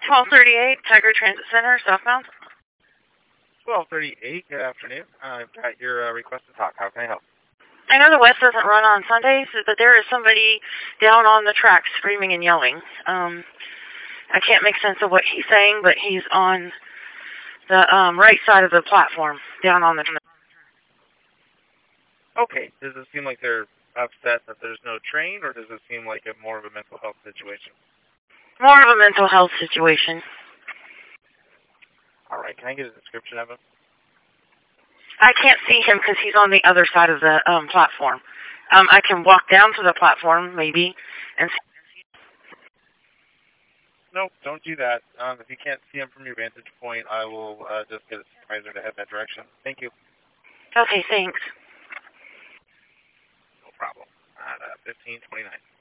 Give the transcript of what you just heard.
1238 Tiger Transit Center, southbound. 1238, good afternoon. I've got your request to talk. How can I help? I know the West doesn't run on Sundays, but there is somebody down on the tracks screaming and yelling. I can't make sense of what he's saying, but he's on the right side of the platform, down on the... Okay, does it seem like they're upset that there's no train, or does it seem like more of a mental health situation? More of a mental health situation. All right, can I get a description of him? I can't see him because he's on the other side of the platform. I can walk down to the platform, maybe, and see. Nope, don't do that. If you can't see him from your vantage point, I will just get a supervisor to head that direction. Thank you. Okay, thanks. No problem. 1529.